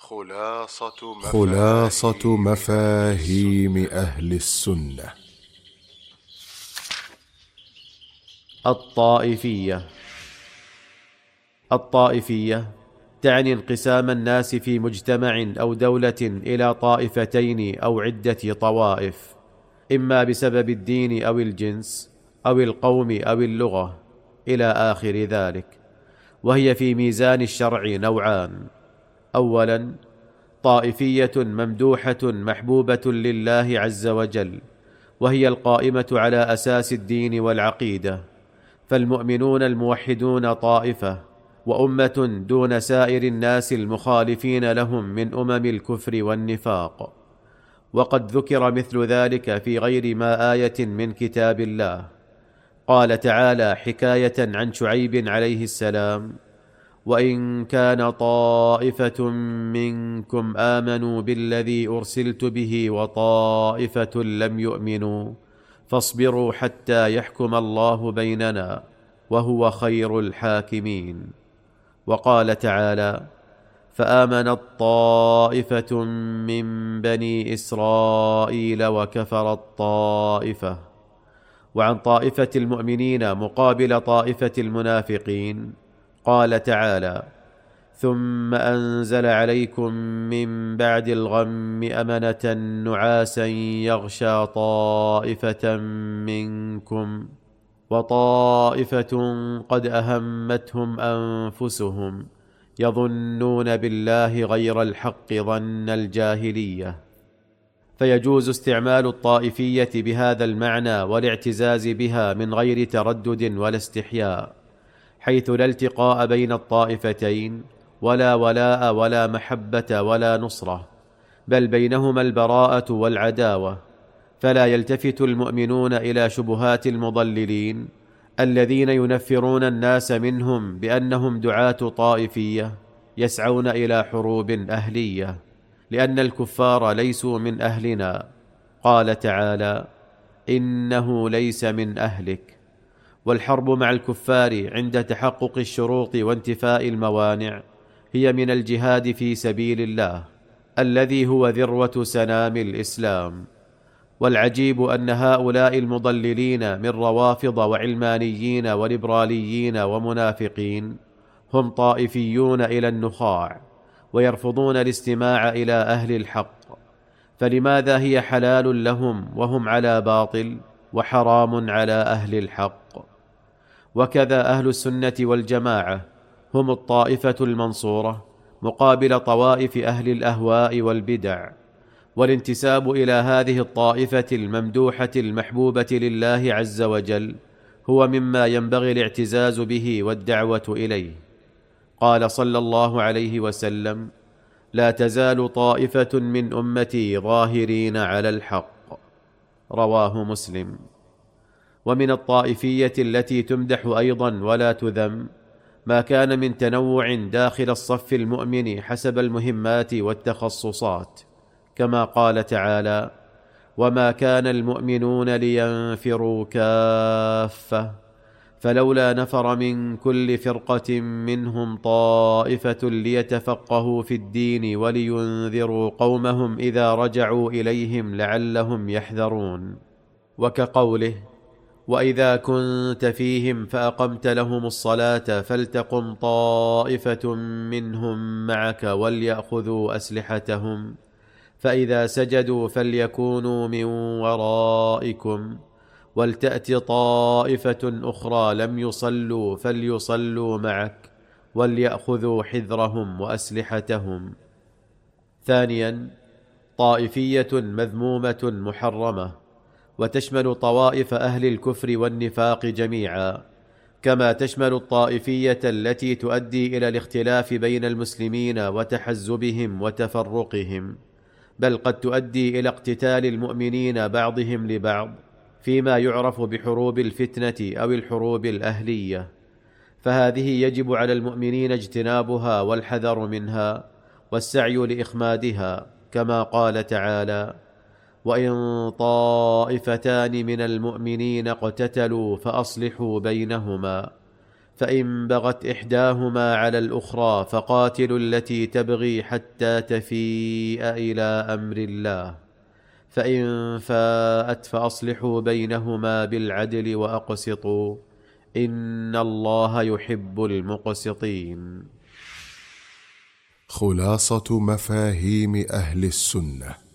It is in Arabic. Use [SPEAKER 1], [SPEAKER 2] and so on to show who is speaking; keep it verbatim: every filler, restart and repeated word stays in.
[SPEAKER 1] خلاصة
[SPEAKER 2] خلاصة
[SPEAKER 1] مفاهيم,
[SPEAKER 2] مفاهيم أهل السنة.
[SPEAKER 3] الطائفية. الطائفية تعني انقسام الناس في مجتمع أو دولة إلى طائفتين أو عدة طوائف، إما بسبب الدين أو الجنس أو القوم أو اللغة إلى آخر ذلك. وهي في ميزان الشرع نوعان: أولا، طائفية ممدوحة محبوبة لله عز وجل، وهي القائمة على أساس الدين والعقيدة، فالمؤمنون الموحدون طائفة وأمة دون سائر الناس المخالفين لهم من أمم الكفر والنفاق. وقد ذكر مثل ذلك في غير ما آية من كتاب الله. قال تعالى حكاية عن شعيب عليه السلام: وإن كان طائفة منكم آمنوا بالذي أرسلت به وطائفة لم يؤمنوا فاصبروا حتى يحكم الله بيننا وهو خير الحاكمين. وقال تعالى: فآمنت طائفة من بني إسرائيل وكفرت طائفة. وعن طائفة المؤمنين مقابل طائفة المنافقين قال تعالى: ثم أنزل عليكم من بعد الغم أمنة نعاسا يغشى طائفة منكم وطائفة قد أهمتهم أنفسهم يظنون بالله غير الحق ظن الجاهلية. فيجوز استعمال الطائفية بهذا المعنى والاعتزاز بها من غير تردد ولا استحياء، حيث لا التقاء بين الطائفتين ولا ولاء ولا محبة ولا نصرة، بل بينهما البراءة والعداوة. فلا يلتفت المؤمنون إلى شبهات المضللين الذين ينفرون الناس منهم بأنهم دعاة طائفية يسعون إلى حروب أهلية، لأن الكفار ليسوا من أهلنا. قال تعالى: إنه ليس من أهلك. والحرب مع الكفار عند تحقق الشروط وانتفاء الموانع هي من الجهاد في سبيل الله، الذي هو ذروة سنام الإسلام. والعجيب أن هؤلاء المضللين من روافض وعلمانيين وليبراليين ومنافقين هم طائفيون إلى النخاع، ويرفضون الاستماع إلى أهل الحق. فلماذا هي حلال لهم وهم على باطل، وحرام على أهل الحق؟ وكذا أهل السنة والجماعة هم الطائفة المنصورة مقابل طوائف أهل الأهواء والبدع. والانتساب إلى هذه الطائفة الممدوحة المحبوبة لله عز وجل هو مما ينبغي الاعتزاز به والدعوة إليه. قال صلى الله عليه وسلم: لا تزال طائفة من أمتي ظاهرين على الحق. رواه مسلم. ومن الطائفية التي تمدح أيضا ولا تذم ما كان من تنوع داخل الصف المؤمن حسب المهمات والتخصصات، كما قال تعالى: وما كان المؤمنون لينفروا كافة فلولا نفر من كل فرقة منهم طائفة ليتفقهوا في الدين ولينذروا قومهم إذا رجعوا إليهم لعلهم يحذرون. وكقوله: وإذا كنت فيهم فأقمت لهم الصلاة فلتقم طائفة منهم معك وليأخذوا أسلحتهم فإذا سجدوا فليكونوا من ورائكم ولتأت طائفة أخرى لم يصلوا فليصلوا معك وليأخذوا حذرهم وأسلحتهم. ثانيا، طائفية مذمومة محرمة، وتشمل طوائف أهل الكفر والنفاق جميعا، كما تشمل الطائفية التي تؤدي إلى الاختلاف بين المسلمين وتحزبهم وتفرقهم، بل قد تؤدي إلى اقتتال المؤمنين بعضهم لبعض فيما يعرف بحروب الفتنة أو الحروب الأهلية. فهذه يجب على المؤمنين اجتنابها والحذر منها والسعي لإخمادها، كما قال تعالى: وإن طائفتان من المؤمنين اقتتلوا فأصلحوا بينهما فإن بغت إحداهما على الأخرى فقاتلوا التي تبغي حتى تفيء إلى أمر الله، فإن فاءت فأصلحوا بينهما بالعدل وأقسطوا إن الله يحب المقسطين.
[SPEAKER 2] خلاصة مفاهيم أهل السنة.